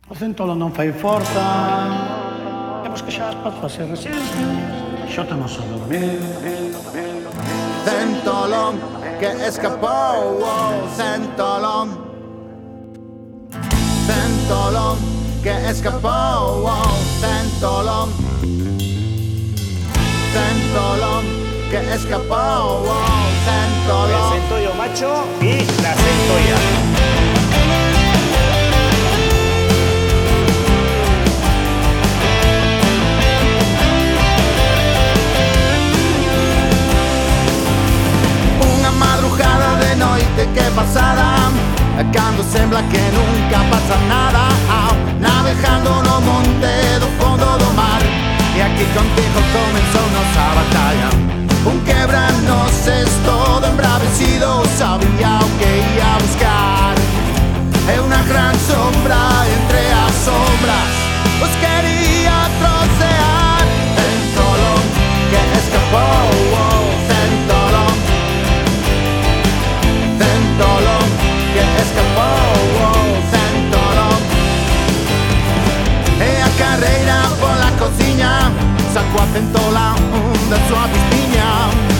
O Centolo non fai forza. Temos que xa as papas se resisten. Xo temos a dormir. Centolón que escapou, Centolón. Centolón que escapou, Centolón. Centolón que escapou, Centolón. El centollo macho y la centolla. De noite que pasará, cando sembla que nunca pasa nada, navegando no monte do fondo do mar. E aquí contigo comenzou nosa batalla. Un quebranos todo embravecido, sabía o que ia buscar. É unha gran sombra entre as sombras, os quería trocear. Centolón que escapou, Centolón. Centolón que escapou, Centolón. E a carreira pola cociña sacou a centola da súa pistiña,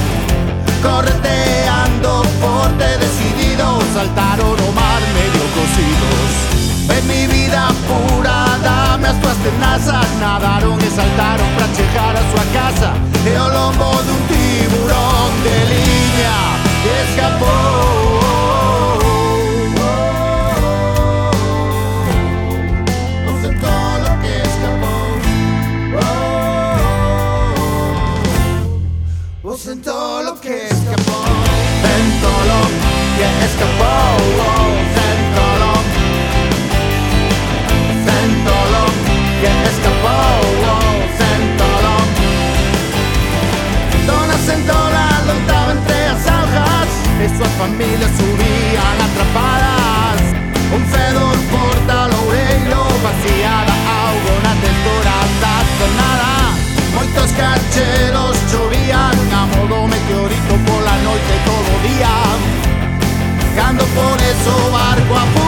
correteando forte decidido, saltaron o mar medio cocidos. En mi vida pura dame as tuas tenazas, nadaron e saltaron pra chegar a súa casa, e o lombo dun tiburón de liña escapou. Centolón que escapó, Centolón que escapó, Centolón. Centolón que escapó, Centolón. Dona Centola loitaba entre as algas e súas familias subían atrapadas. Un fedor porta loureiro, vaciada augo na textura da tornada. Moitos cacheros chovían a modo meteorito pola noite todo o día. Cando por eso o barco